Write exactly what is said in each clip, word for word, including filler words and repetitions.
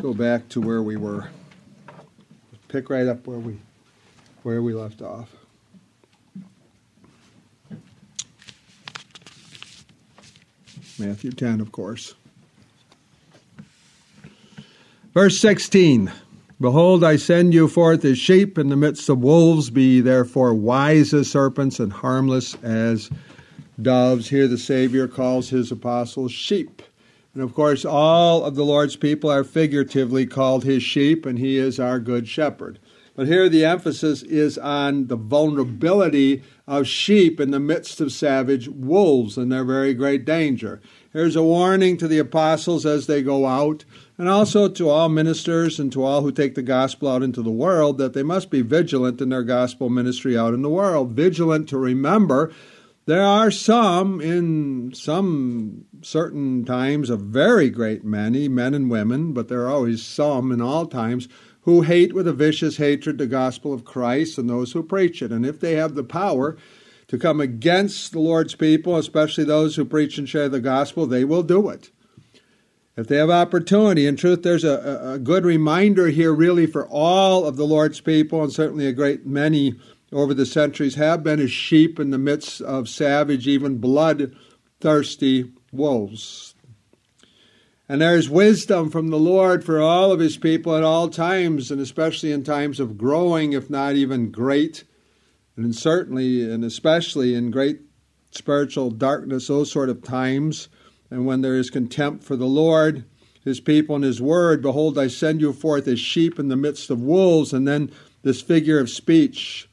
go back to where we were. Pick right up where we where we left off. Matthew ten, of course. Verse sixteen. Behold, I send you forth as sheep in the midst of wolves. Be ye therefore wise as serpents and harmless as doves. Here the Savior calls his apostles sheep. And of course, all of the Lord's people are figuratively called his sheep, and he is our good shepherd. But here the emphasis is on the vulnerability of sheep in the midst of savage wolves and their very great danger. Here's a warning to the apostles as they go out, and also to all ministers and to all who take the gospel out into the world, that they must be vigilant in their gospel ministry out in the world. Vigilant to remember there are some, in some certain times, a very great many, men and women, but there are always some in all times, who hate with a vicious hatred the gospel of Christ and those who preach it. And if they have the power to come against the Lord's people, especially those who preach and share the gospel, they will do it. If they have opportunity, in truth, there's a, a good reminder here really for all of the Lord's people, and certainly a great many over the centuries have been as sheep in the midst of savage, even blood-thirsty wolves. And there is wisdom from the Lord for all of his people at all times, and especially in times of growing, if not even great, and certainly and especially in great spiritual darkness, those sort of times, and when there is contempt for the Lord, his people, and his word. Behold, I send you forth as sheep in the midst of wolves, and then this figure of speech.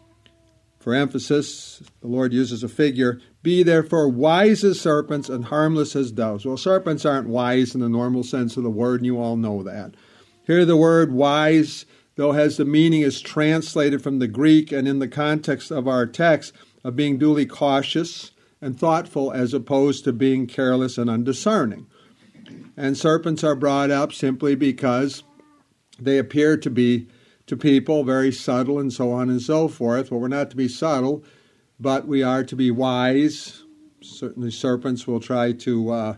For emphasis, the Lord uses a figure. Be therefore wise as serpents and harmless as doves. Well, serpents aren't wise in the normal sense of the word, and you all know that. Here the word wise, though has the meaning is translated from the Greek and in the context of our text of being duly cautious and thoughtful as opposed to being careless and undiscerning. And serpents are brought up simply because they appear to be to people very subtle and so on and so forth. Well, we're not to be subtle, but we are to be wise. Certainly serpents will try to uh,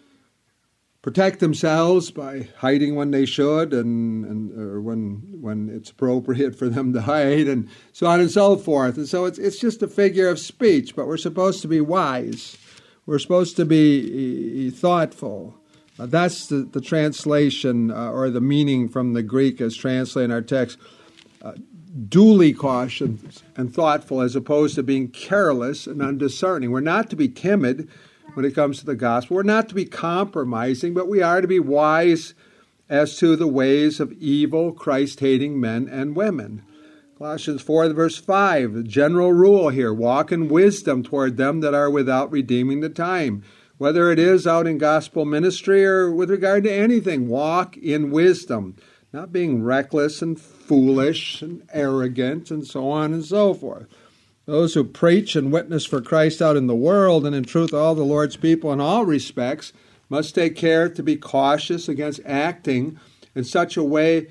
protect themselves by hiding when they should and, and or when when it's appropriate for them to hide and so on and so forth. And so it's it's just a figure of speech, but we're supposed to be wise. We're supposed to be thoughtful. Uh, that's the, the translation uh, or the meaning from the Greek as translated in our text. Uh, duly cautious and thoughtful as opposed to being careless and undiscerning. We're not to be timid when it comes to the gospel. We're not to be compromising, but we are to be wise as to the ways of evil, Christ-hating men and women. Colossians four, verse five, the general rule here, walk in wisdom toward them that are without, redeeming the time. Whether it is out in gospel ministry or with regard to anything, walk in wisdom, not being reckless and foolish and arrogant and so on and so forth. Those who preach and witness for Christ out in the world, and in truth all the Lord's people in all respects, must take care to be cautious against acting in such a way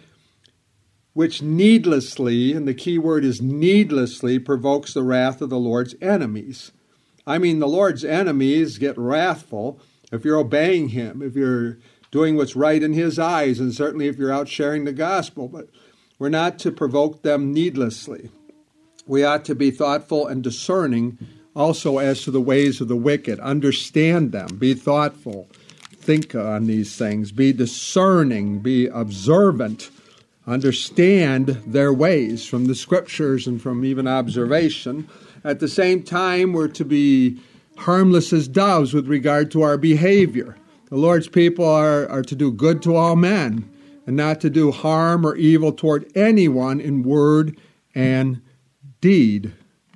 which needlessly, and the key word is needlessly, provokes the wrath of the Lord's enemies. I mean, the Lord's enemies get wrathful if you're obeying him, if you're doing what's right in his eyes, and certainly if you're out sharing the gospel. But we're not to provoke them needlessly. We ought to be thoughtful and discerning also as to the ways of the wicked. Understand them. Be thoughtful. Think on these things. Be discerning. Be observant. Understand their ways from the scriptures and from even observation. At the same time, we're to be harmless as doves with regard to our behavior. The Lord's people are, are to do good to all men and not to do harm or evil toward anyone in word and deed.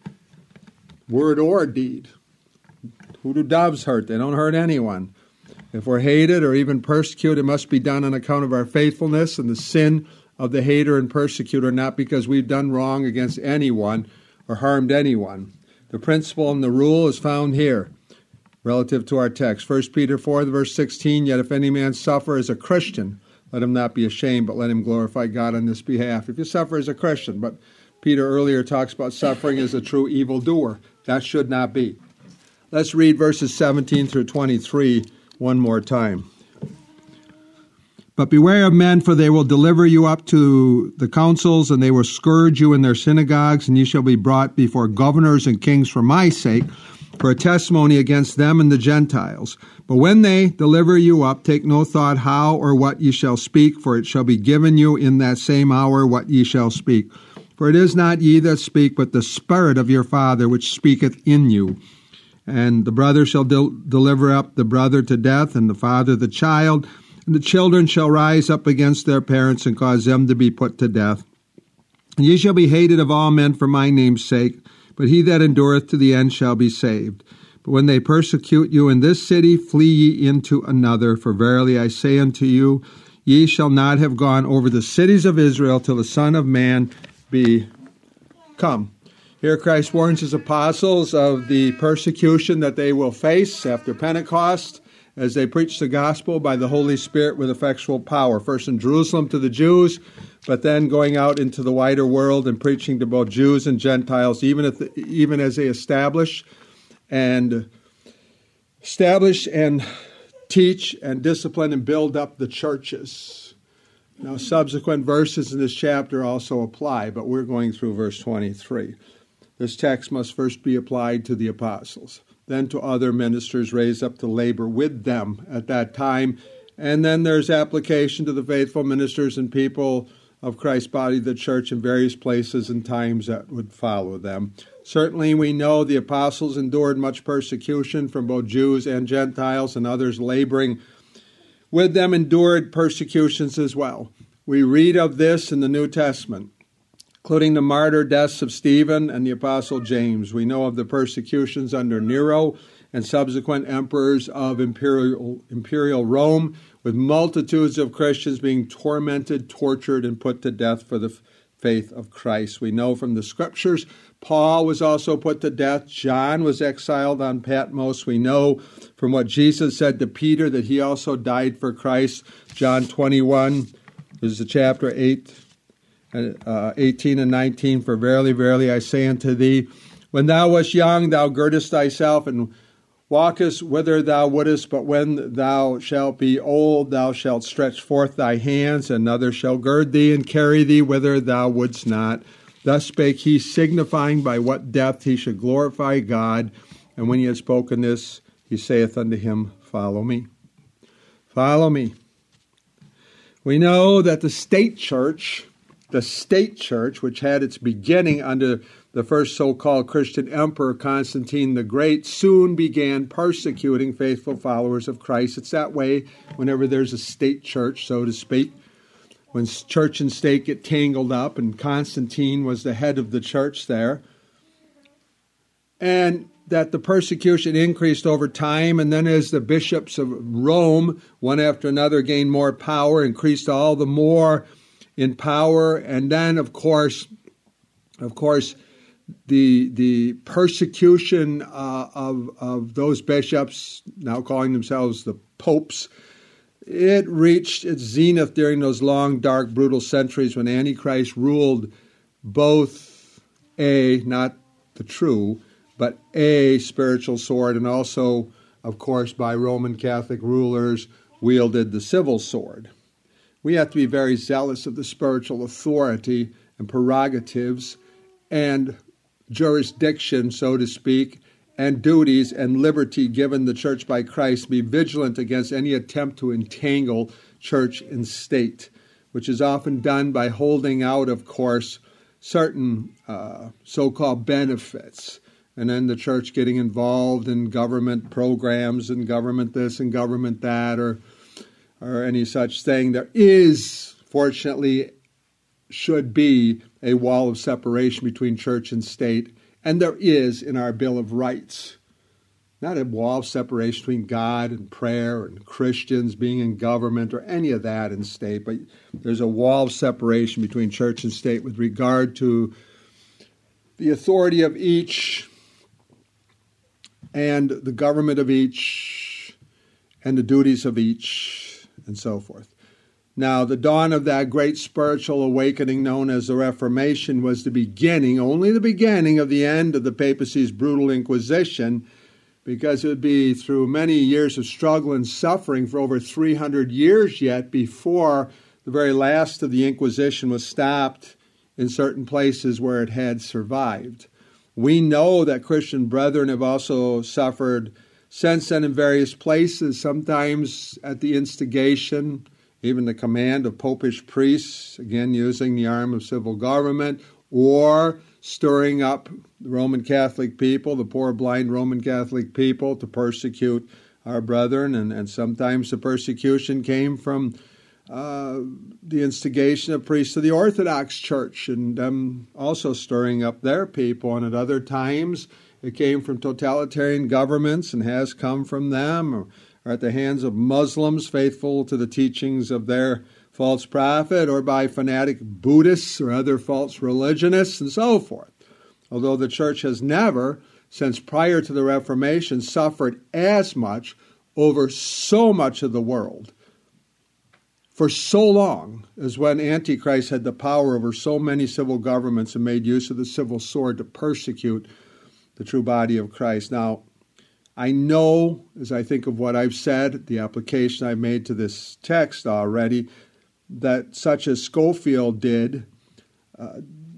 Word or deed. Who do doves hurt? They don't hurt anyone. If we're hated or even persecuted, it must be done on account of our faithfulness and the sin of the hater and persecutor, not because we've done wrong against anyone or harmed anyone. The principle and the rule is found here relative to our text. First Peter four, verse sixteen, yet if any man suffer as a Christian, let him not be ashamed, but let him glorify God on this behalf. If you suffer as a Christian, but Peter earlier talks about suffering as a true evildoer. That should not be. Let's read verses seventeen through twenty-three one more time. But beware of men, for they will deliver you up to the councils, and they will scourge you in their synagogues, and ye shall be brought before governors and kings for my sake, for a testimony against them and the Gentiles. But when they deliver you up, take no thought how or what ye shall speak, for it shall be given you in that same hour what ye shall speak. For it is not ye that speak, but the Spirit of your Father which speaketh in you. And the brother shall del- deliver up the brother to death, and the father the child. And the children shall rise up against their parents, and cause them to be put to death. And ye shall be hated of all men for my name's sake, but he that endureth to the end shall be saved. But when they persecute you in this city, flee ye into another. For verily I say unto you, ye shall not have gone over the cities of Israel till the Son of Man be come. Here Christ warns his apostles of the persecution that they will face after Pentecost as they preach the gospel by the Holy Spirit with effectual power, first in Jerusalem to the Jews, but then going out into the wider world and preaching to both Jews and Gentiles, even if the, even as they establish and establish and teach and discipline and build up the churches. Now, subsequent verses in this chapter also apply, but we're going through verse twenty-three. This text must first be applied to the apostles, then to other ministers raised up to labor with them at that time, and then there's application to the faithful ministers and people of Christ's body, the church, in various places and times that would follow them. Certainly we know the apostles endured much persecution from both Jews and Gentiles, and others laboring with them endured persecutions as well. We read of this in the New Testament, including the martyr deaths of Stephen and the apostle James. We know of the persecutions under Nero and subsequent emperors of imperial, imperial Rome, with multitudes of Christians being tormented, tortured, and put to death for the faith of Christ. We know from the scriptures Paul was also put to death. John was exiled on Patmos. We know from what Jesus said to Peter that he also died for Christ. John twenty-one, this is the chapter eight. Uh, eighteen and nineteen, for verily, verily, I say unto thee, when thou wast young, thou girdest thyself and walkest whither thou wouldest, but when thou shalt be old, thou shalt stretch forth thy hands, and another shall gird thee and carry thee whither thou wouldst not. Thus spake he, signifying by what death he should glorify God. And when he had spoken this, he saith unto him, follow me. Follow me. We know that the state church, the state church, which had its beginning under the first so-called Christian emperor, Constantine the Great, soon began persecuting faithful followers of Christ. It's that way whenever there's a state church, so to speak. When church and state get tangled up, and Constantine was the head of the church there. And that the persecution increased over time, and then as the bishops of Rome, one after another, gained more power, increased all the more in power, and then, of course, of course, the the persecution uh, of of those bishops, now calling themselves the popes, it reached its zenith during those long, dark, brutal centuries when Antichrist ruled both a, not the true, but a spiritual sword, and also, of course, by Roman Catholic rulers, wielded the civil sword. We have to be very zealous of the spiritual authority and prerogatives and jurisdiction, so to speak, and duties and liberty given the church by Christ. Be vigilant against any attempt to entangle church and state, which is often done by holding out, of course, certain uh, so-called benefits, and then the church getting involved in government programs and government this and government that, or or any such thing. There is, fortunately, should be a wall of separation between church and state, and there is in our Bill of Rights. Not a wall of separation between God and prayer and Christians being in government or any of that in state, but there's a wall of separation between church and state with regard to the authority of each and the government of each and the duties of each and so forth. Now, the dawn of that great spiritual awakening known as the Reformation was the beginning, only the beginning, of the end of the papacy's brutal Inquisition, because it would be through many years of struggle and suffering for over three hundred years yet before the very last of the Inquisition was stopped in certain places where it had survived. We know that Christian brethren have also suffered since then in various places, sometimes at the instigation, even the command of popish priests, again using the arm of civil government, or stirring up the Roman Catholic people, the poor blind Roman Catholic people, to persecute our brethren. And, and sometimes the persecution came from uh, the instigation of priests of the Orthodox Church, and them also stirring up their people. And at other times it came from totalitarian governments and has come from them, or, or at the hands of Muslims faithful to the teachings of their false prophet, or by fanatic Buddhists or other false religionists, and so forth. Although the church has never, since prior to the Reformation, suffered as much over so much of the world for so long as when Antichrist had the power over so many civil governments and made use of the civil sword to persecute the true body of Christ. Now, I know, as I think of what I've said, the application I've made to this text already, that such as Scofield did, uh,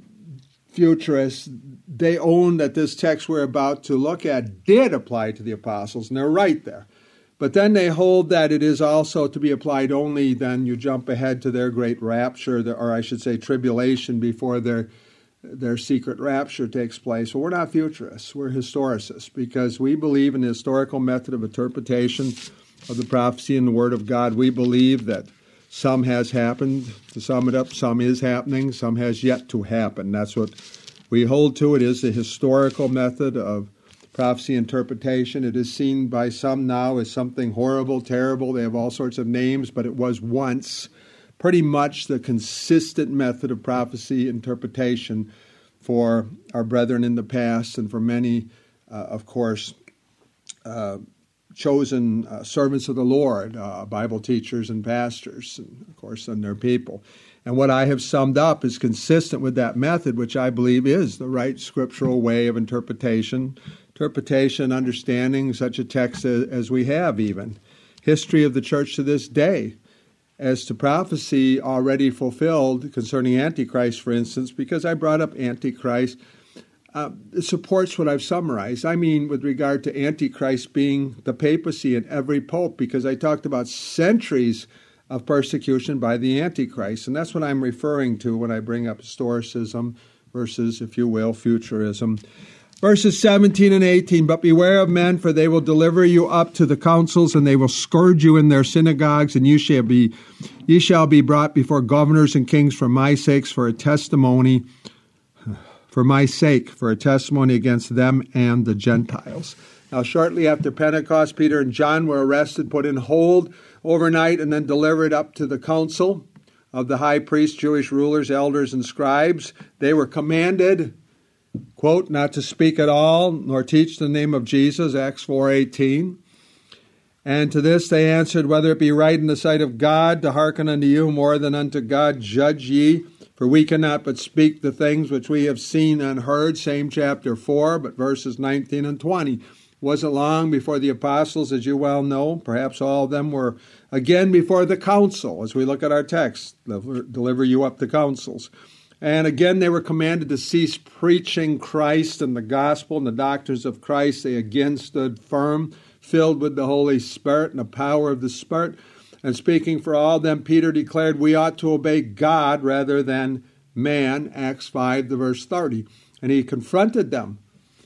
futurists, they own that this text we're about to look at did apply to the apostles, and they're right there. But then they hold that it is also to be applied only, then you jump ahead to their great rapture, or I should say tribulation, before their their secret rapture takes place. Well, we're not futurists, we're historicists, because we believe in the historical method of interpretation of the prophecy and the Word of God. We believe that some has happened. To sum it up, some is happening, some has yet to happen. That's what we hold to. It is the historical method of prophecy interpretation. It is seen by some now as something horrible, terrible. They have all sorts of names, but it was once pretty much the consistent method of prophecy interpretation for our brethren in the past, and for many, uh, of course, uh, chosen uh, servants of the Lord, uh, Bible teachers and pastors, and of course, and their people. And what I have summed up is consistent with that method, which I believe is the right scriptural way of interpretation, interpretation, understanding such a text as, as we have even. History of the church to this day, as to prophecy already fulfilled concerning Antichrist, for instance, because I brought up Antichrist, Uh, it supports what I've summarized. I mean, with regard to Antichrist being the papacy and every pope, because I talked about centuries of persecution by the Antichrist. And that's what I'm referring to when I bring up historicism versus, if you will, futurism. Verses seventeen and eighteen, but beware of men, for they will deliver you up to the councils, and they will scourge you in their synagogues, and you shall be, ye shall be brought before governors and kings for my sakes, for a testimony for my sake, for a testimony against them and the Gentiles. Now, shortly after Pentecost, Peter and John were arrested, put in hold overnight, and then delivered up to the council of the high priests, Jewish rulers, elders, and scribes. They were commanded, quote, not to speak at all, nor teach the name of Jesus, Acts four eighteen. And to this they answered, whether it be right in the sight of God to hearken unto you more than unto God, judge ye. For we cannot but speak the things which we have seen and heard, same chapter four, but verses nineteen and twenty. Wasn't long before the apostles, as you well know, perhaps all of them were again before the council, as we look at our text, deliver you up to councils. And again they were commanded to cease preaching Christ and the gospel and the doctrines of Christ. They again stood firm, filled with the Holy Spirit and the power of the Spirit. And speaking for all of them, Peter declared we ought to obey God rather than man, Acts five, the verse thirty. And he confronted them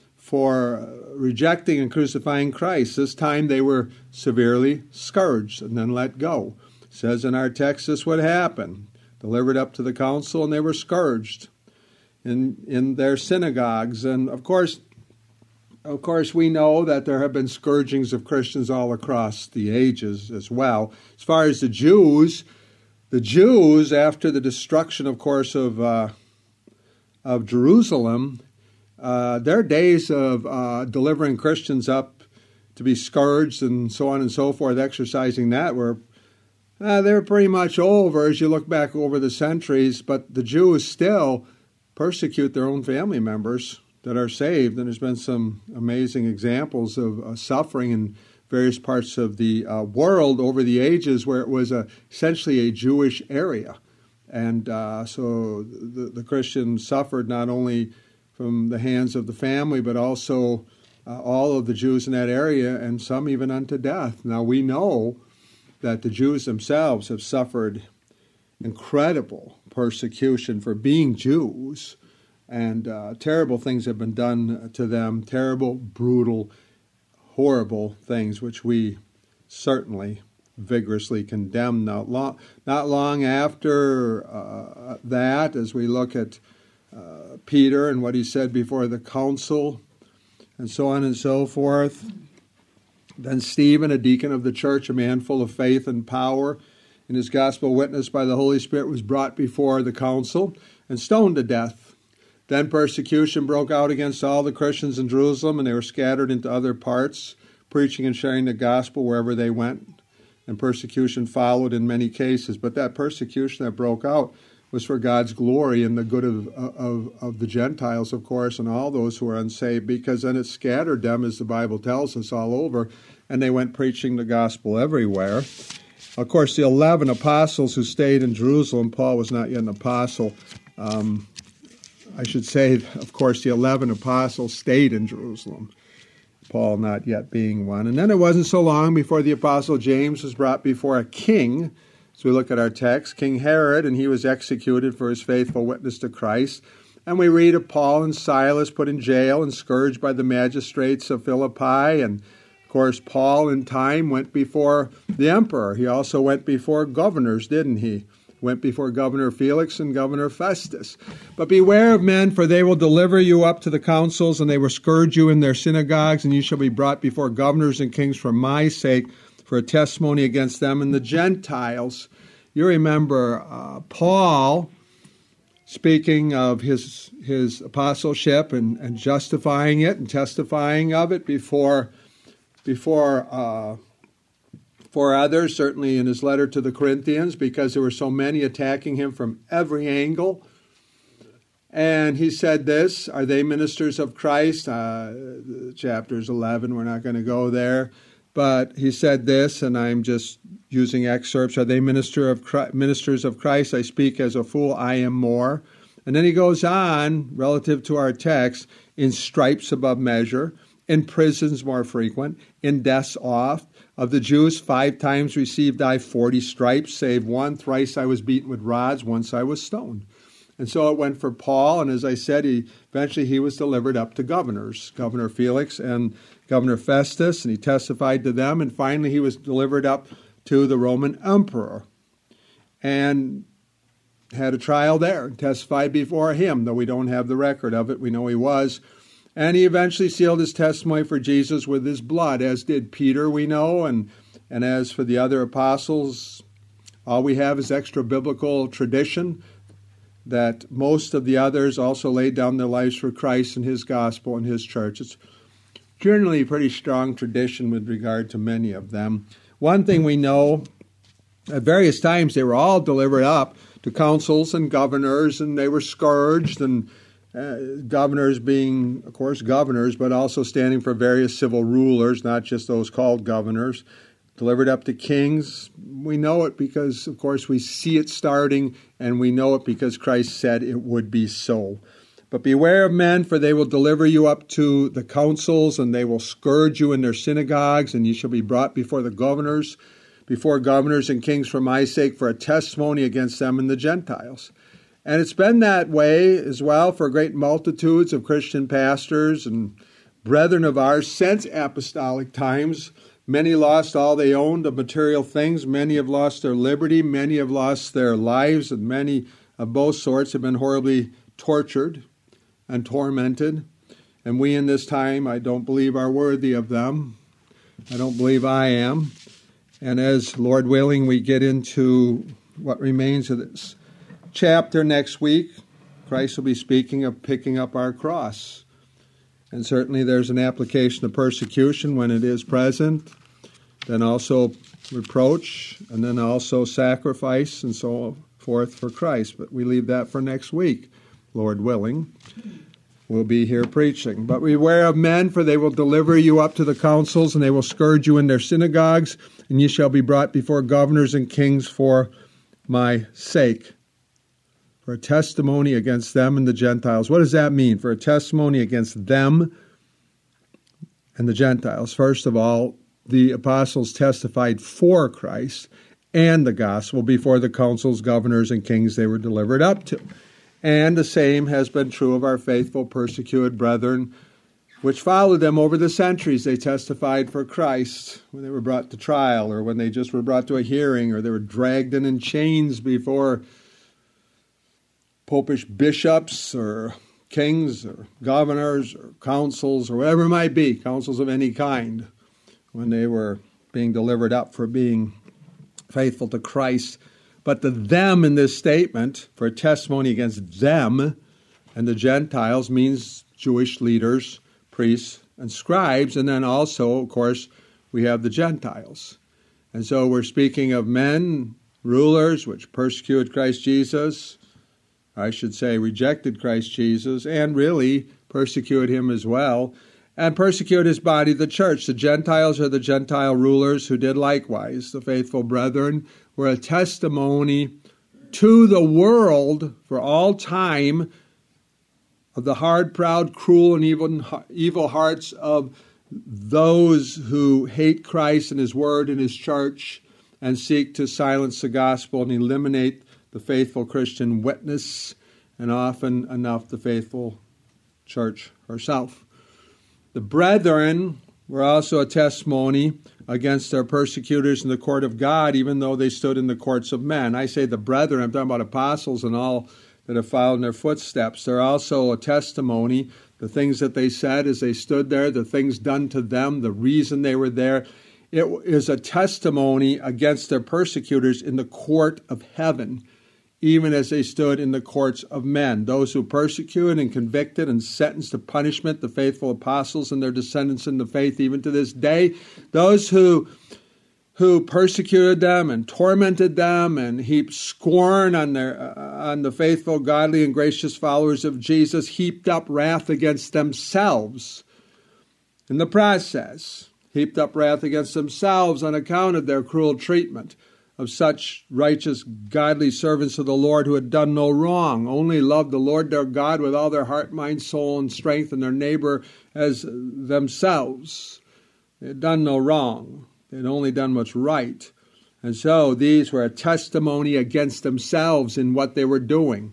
for rejecting and crucifying Christ. This time they were severely scourged and then let go. It says in our text this would happen. Delivered up to the council, and they were scourged in, in their synagogues. And of course, Of course, we know that there have been scourgings of Christians all across the ages as well. As far as the Jews, the Jews, after the destruction, of course, of uh, of Jerusalem, uh, their days of uh, delivering Christians up to be scourged and so on and so forth, exercising that, were uh, they're pretty much over as you look back over the centuries. But the Jews still persecute their own family members that are saved. And there's been some amazing examples of uh, suffering in various parts of the uh, world over the ages where it was a, essentially a Jewish area. And uh, so the, the Christians suffered not only from the hands of the family, but also uh, all of the Jews in that area, and some even unto death. Now we know that the Jews themselves have suffered incredible persecution for being Jews, and uh, terrible things have been done to them, terrible, brutal, horrible things, which we certainly vigorously condemn. Not long, not long after uh, that, as we look at uh, Peter and what he said before the council, and so on and so forth. Then Stephen, a deacon of the church, a man full of faith and power, in his gospel witness by the Holy Spirit, was brought before the council and stoned to death. Then persecution broke out against all the Christians in Jerusalem, and they were scattered into other parts, preaching and sharing the gospel wherever they went. And persecution followed in many cases. But that persecution that broke out was for God's glory and the good of, of, of the Gentiles, of course, and all those who are unsaved, because then it scattered them, as the Bible tells us, all over, and they went preaching the gospel everywhere. Of course, the eleven apostles who stayed in Jerusalem, Paul was not yet an apostle. Um, I should say, of course, the eleven apostles stayed in Jerusalem, Paul not yet being one. And then it wasn't so long before the apostle James was brought before a king. So we look at our text, King Herod, and he was executed for his faithful witness to Christ. And we read of Paul and Silas put in jail and scourged by the magistrates of Philippi. And, of course, Paul in time went before the emperor. He also went before governors, didn't he? Went before Governor Felix and Governor Festus. But beware of men, for they will deliver you up to the councils, and they will scourge you in their synagogues, and you shall be brought before governors and kings for my sake, for a testimony against them and the Gentiles. You remember uh, Paul speaking of his his apostleship and, and justifying it and testifying of it before before uh, for others, certainly in his letter to the Corinthians, because there were so many attacking him from every angle. And he said this, are they ministers of Christ? Uh, chapters eleven, we're not going to go there. But he said this, and I'm just using excerpts. Are they minister of Christ, ministers of Christ? I speak as a fool, I am more. And then he goes on, relative to our text, in stripes above measure, in prisons more frequent, in deaths oft. Of the Jews, five times received I forty stripes, save one. Thrice I was beaten with rods, once I was stoned. And so it went for Paul, and as I said, he eventually he was delivered up to governors, Governor Felix and Governor Festus, and he testified to them, and finally he was delivered up to the Roman emperor and had a trial there and testified before him, though we don't have the record of it. We know he was. And he eventually sealed his testimony for Jesus with his blood, as did Peter, we know, and, and as for the other apostles, all we have is extra-biblical tradition that most of the others also laid down their lives for Christ and his gospel and his church. It's generally a pretty strong tradition with regard to many of them. One thing we know, at various times they were all delivered up to councils and governors, and they were scourged, and uh, governors being, of course, governors, but also standing for various civil rulers, not just those called governors. Delivered up to kings. We know it because, of course, we see it starting, and we know it because Christ said it would be so. But beware of men, for they will deliver you up to the councils, and they will scourge you in their synagogues, and you shall be brought before the governors, before governors and kings for my sake, for a testimony against them and the Gentiles. And it's been that way as well for great multitudes of Christian pastors and brethren of ours since apostolic times. Many lost all they owned of material things. Many have lost their liberty. Many have lost their lives. And many of both sorts have been horribly tortured and tormented. And we in this time, I don't believe, are worthy of them. I don't believe I am. And as, Lord willing, we get into what remains of this chapter next week, Christ will be speaking of picking up our cross. And certainly there's an application of persecution when it is present, then also reproach, and then also sacrifice, and so forth for Christ. But we leave that for next week, Lord willing. will be here preaching. But beware of men, for they will deliver you up to the councils, and they will scourge you in their synagogues, and ye shall be brought before governors and kings for my sake, for a testimony against them and the Gentiles. What does that mean? For a testimony against them and the Gentiles. First of all, the apostles testified for Christ and the gospel before the councils, governors, and kings they were delivered up to. And the same has been true of our faithful persecuted brethren, which followed them over the centuries. They testified for Christ when they were brought to trial, or when they just were brought to a hearing, or they were dragged in in chains before popish bishops, or kings, or governors, or councils, or whatever it might be, councils of any kind, when they were being delivered up for being faithful to Christ. But the them in this statement, for a testimony against them and the Gentiles, means Jewish leaders, priests, and scribes. And then also, of course, we have the Gentiles. And so we're speaking of men, rulers, which persecuted Christ Jesus, I should say rejected Christ Jesus, and really persecuted him as well, and persecuted his body, the church. The Gentiles are the Gentile rulers who did likewise. The faithful brethren were a testimony to the world for all time of the hard, proud, cruel, and even evil hearts of those who hate Christ and his word and his church and seek to silence the gospel and eliminate the faithful Christian witness, and often enough the faithful church herself. The brethren were also a testimony against their persecutors in the court of God, even though they stood in the courts of men. I say the brethren, I'm talking about apostles and all that have followed in their footsteps. They're also a testimony, the things that they said as they stood there, the things done to them, the reason they were there. It is a testimony against their persecutors in the court of heaven, even as they stood in the courts of men. Those who persecuted and convicted and sentenced to punishment the faithful apostles and their descendants in the faith, even to this day. Those who who persecuted them and tormented them and heaped scorn on their uh, on the faithful, godly, and gracious followers of Jesus, heaped up wrath against themselves in the process. Heaped up wrath against themselves on account of their cruel treatment of such righteous, godly servants of the Lord who had done no wrong, only loved the Lord their God with all their heart, mind, soul, and strength, and their neighbor as themselves. They had done no wrong. They had only done what's right. And so these were a testimony against themselves in what they were doing.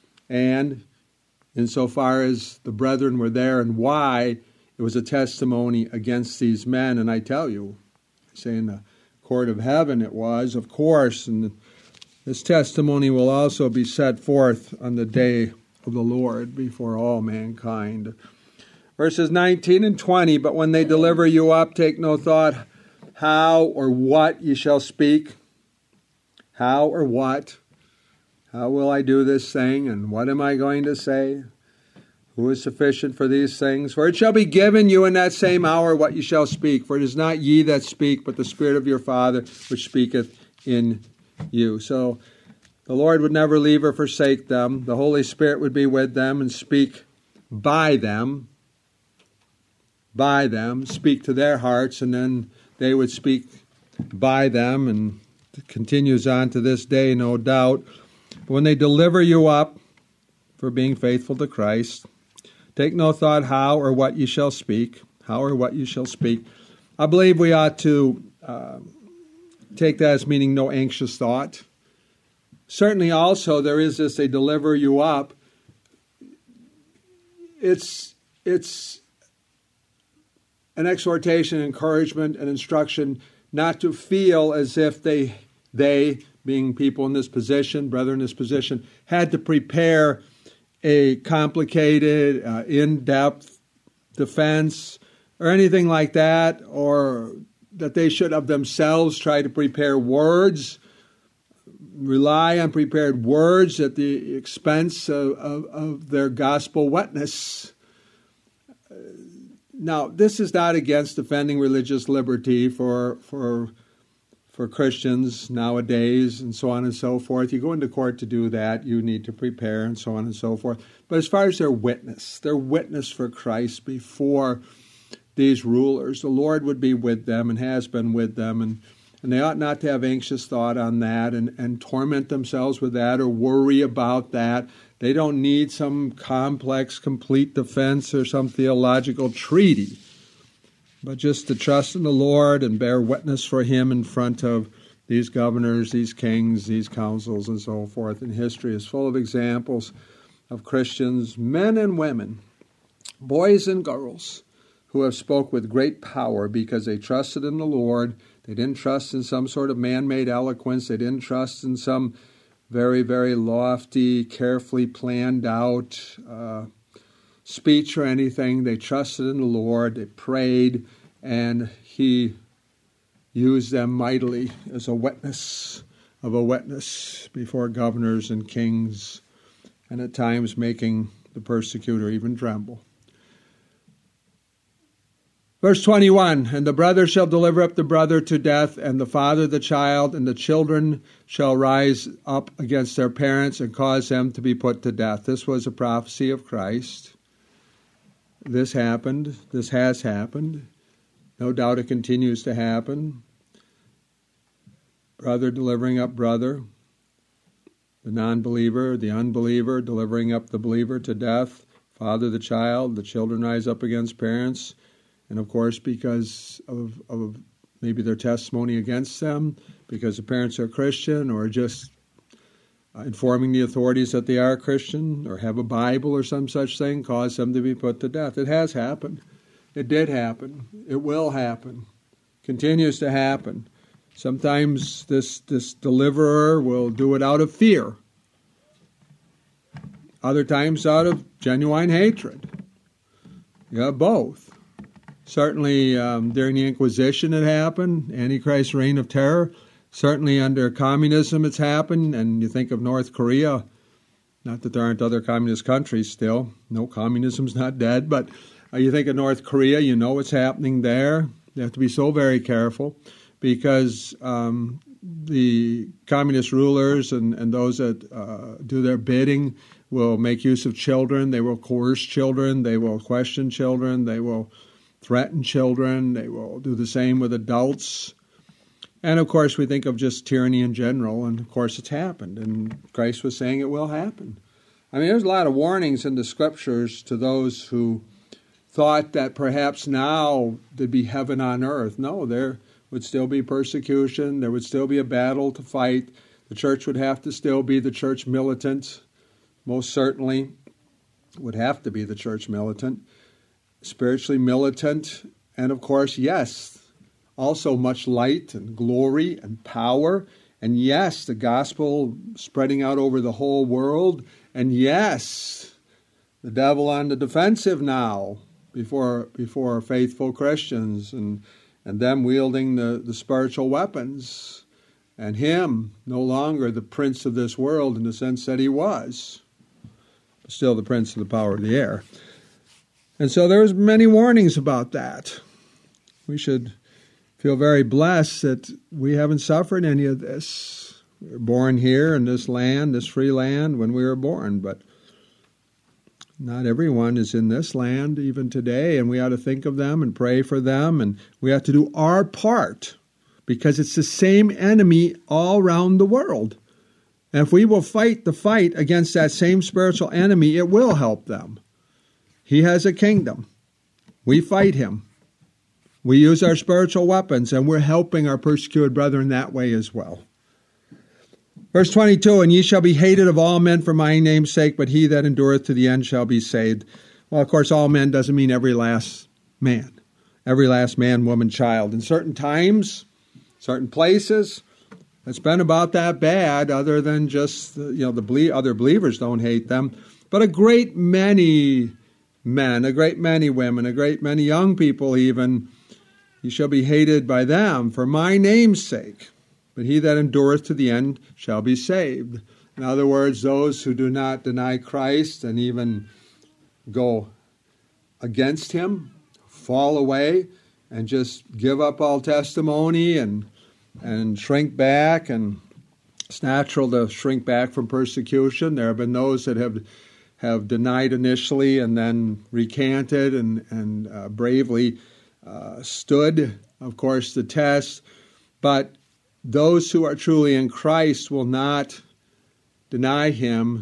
And insofar as the brethren were there and why, it was a testimony against these men. And I tell you, I say in the court of heaven it was, of course, and this testimony will also be set forth on the day of the Lord before all mankind. Verses nineteen and twenty, but when they deliver you up, take no thought how or what ye shall speak. How or what? How will I do this thing, and what am I going to say? Who is sufficient for these things? For it shall be given you in that same hour what ye shall speak. For it is not ye that speak, but the Spirit of your Father which speaketh in you. So the Lord would never leave or forsake them. The Holy Spirit would be with them and speak by them, by them, speak to their hearts, and then they would speak by them, and it continues on to this day, no doubt. But when they deliver you up for being faithful to Christ, take no thought how or what you shall speak, how or what you shall speak. I believe we ought to uh, take that as meaning no anxious thought. Certainly also there is this, they deliver you up. It's, it's an exhortation, encouragement, and instruction not to feel as if they, they, being people in this position, brethren in this position, had to prepare a complicated, uh, in-depth defense or anything like that, or that they should of themselves try to prepare words, rely on prepared words at the expense of, of, of their gospel witness. Now, this is not against defending religious liberty for for for Christians nowadays and so on and so forth. You go into court to do that, you need to prepare and so on and so forth. But as far as their witness, their witness for Christ before these rulers, the Lord would be with them and has been with them, and, and they ought not to have anxious thought on that and, and torment themselves with that or worry about that. They don't need some complex, complete defense or some theological treaty, but just to trust in the Lord and bear witness for Him in front of these governors, these kings, these councils, and so forth. And history is full of examples of Christians, men and women, boys and girls, who have spoke with great power because they trusted in the Lord. They didn't trust in some sort of man-made eloquence. They didn't trust in some very, very lofty, carefully planned out uh, speech or anything. They trusted in the Lord. They prayed, and He used them mightily as a witness of a witness before governors and kings, and at times making the persecutor even tremble. Verse twenty-one, and the brother shall deliver up the brother to death, and the father the child, and the children shall rise up against their parents and cause them to be put to death. This was a prophecy of Christ. This happened. This has happened. No doubt it continues to happen. Brother delivering up brother. The non-believer, the unbeliever, delivering up the believer to death. Father the child, the children rise up against parents. And of course, because of, of maybe their testimony against them, because the parents are Christian, or just informing the authorities that they are Christian, or have a Bible or some such thing, cause them to be put to death. It has happened. It did happen. It will happen. Continues to happen. Sometimes this, this deliverer will do it out of fear. Other times out of genuine hatred. You have both. Certainly um, during the Inquisition it happened, Antichrist's reign of terror. Certainly under communism it's happened, and you think of North Korea. Not that there aren't other communist countries still. No, communism's not dead, but uh, you think of North Korea, you know what's happening there. You have to be so very careful because um, the communist rulers and, and those that uh, do their bidding will make use of children. They will coerce children. They will question children. They will threaten children. They will do the same with adults. And of course, we think of just tyranny in general, and of course it's happened. And Christ was saying it will happen. I mean, there's a lot of warnings in the Scriptures to those who thought that perhaps now there'd be heaven on earth. No, there would still be persecution. There would still be a battle to fight. The church would have to still be the church militant. Most certainly would have to be the church militant. Spiritually militant, and of course, yes, also much light and glory and power, and yes, the gospel spreading out over the whole world, and yes, the devil on the defensive now before before faithful Christians, and and them wielding the, the spiritual weapons, and him no longer the prince of this world in the sense that he was, but still the prince of the power of the air. And so there's many warnings about that. We should feel very blessed that we haven't suffered any of this. We were born here in this land, this free land, when we were born, but not everyone is in this land even today, and we ought to think of them and pray for them, and we have to do our part because it's the same enemy all around the world. And if we will fight the fight against that same spiritual enemy, it will help them. He has a kingdom. We fight him. We use our spiritual weapons, and we're helping our persecuted brethren that way as well. Verse twenty-two, and ye shall be hated of all men for my name's sake, but he that endureth to the end shall be saved. Well, of course, all men doesn't mean every last man. Every last man, woman, child. In certain times, certain places, it's been about that bad, other than just, you know, the ble- other believers don't hate them. But a great many men, a great many women, a great many young people even, ye shall be hated by them for my name's sake. But he that endureth to the end shall be saved. In other words, those who do not deny Christ and even go against him, fall away, and just give up all testimony and and shrink back, and it's natural to shrink back from persecution. There have been those that have have denied initially and then recanted and, and uh, bravely uh, stood, of course, the test. But those who are truly in Christ will not deny him,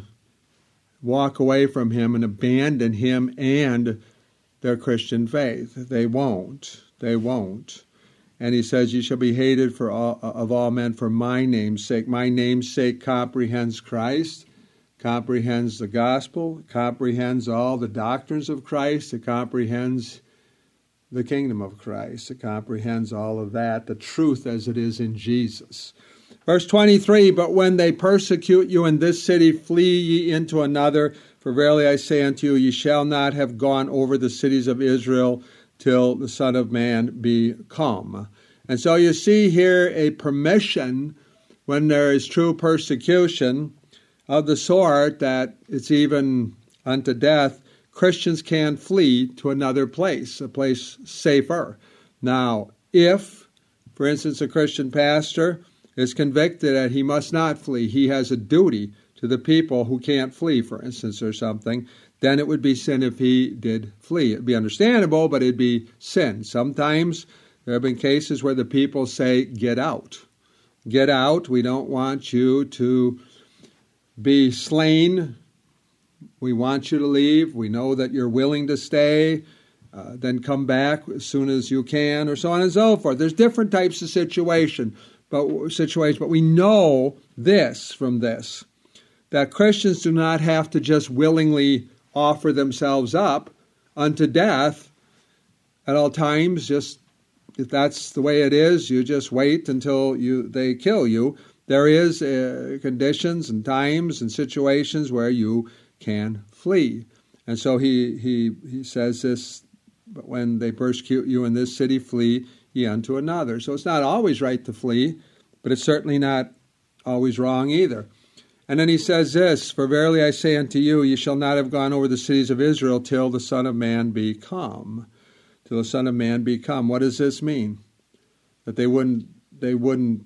walk away from him, and abandon him and their Christian faith. They won't. They won't. And he says, "You shall be hated for all, of all men for my name's sake." My name's sake comprehends Christ, comprehends the gospel, comprehends all the doctrines of Christ, it comprehends the kingdom of Christ, it comprehends all of that, the truth as it is in Jesus. Verse twenty-three, "But when they persecute you in this city, flee ye into another. For verily I say unto you, ye shall not have gone over the cities of Israel till the Son of Man be come." And so you see here a permission when there is true persecution of the sort that it's even unto death. Christians can flee to another place, a place safer. Now, if, for instance, a Christian pastor is convicted that he must not flee, he has a duty to the people who can't flee, for instance, or something, then it would be sin if he did flee. It would be understandable, but it would be sin. Sometimes there have been cases where the people say, "Get out. Get out. We don't want you to be slain. We want you to leave. We know that you're willing to stay. Uh, then come back as soon as you can," or so on and so forth. There's different types of situation, but situations, but we know this from this, that Christians do not have to just willingly offer themselves up unto death at all times. Just if that's the way it is, you just wait until you they kill you. There is uh, conditions and times and situations where you can flee. And so he he he says this, "But when they persecute you in this city, flee ye unto another." So it's not always right to flee, but it's certainly not always wrong either. And then he says this, "For verily I say unto you, ye shall not have gone over the cities of Israel till the Son of Man be come." Till the Son of Man be come. What does this mean? That they wouldn't they wouldn't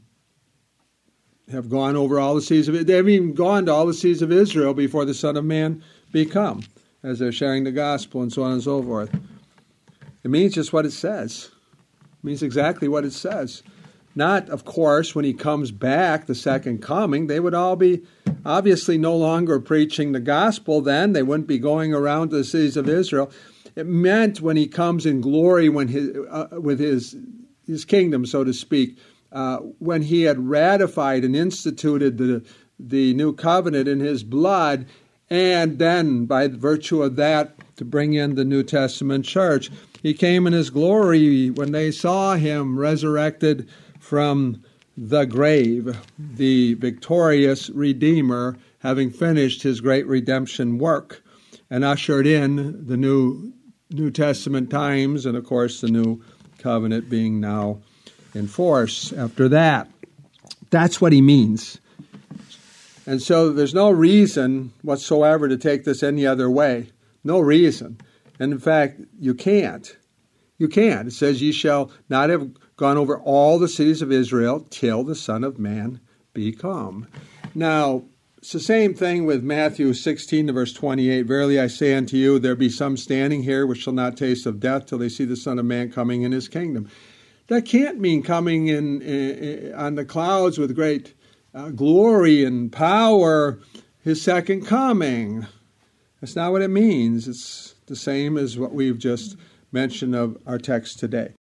have gone over all the cities of Israel. They haven't even gone to all the cities of Israel before the Son of Man be come, as they're sharing the gospel and so on and so forth. It means just what it says. It means exactly what it says. Not, of course, when he comes back, the second coming, they would all be obviously no longer preaching the gospel then. They wouldn't be going around to the cities of Israel. It meant when he comes in glory, when his, uh, with his his kingdom, so to speak, uh, when he had ratified and instituted the the new covenant in his blood, and then by virtue of that to bring in the New Testament church. He came in his glory when they saw him resurrected from the grave, the victorious Redeemer, having finished his great redemption work and ushered in the new New Testament times, and of course the new covenant being now in force after that. That's what he means. And so there's no reason whatsoever to take this any other way. No reason. And in fact, you can't. You can't. It says, "Ye shall not have gone over all the cities of Israel till the Son of Man be come." Now, it's the same thing with Matthew sixteen, verse twenty-eight. "Verily I say unto you, there be some standing here which shall not taste of death till they see the Son of Man coming in his kingdom." That can't mean coming in, in on the clouds with great uh, glory and power, his second coming. That's not what it means. It's the same as what we've just mentioned of our text today.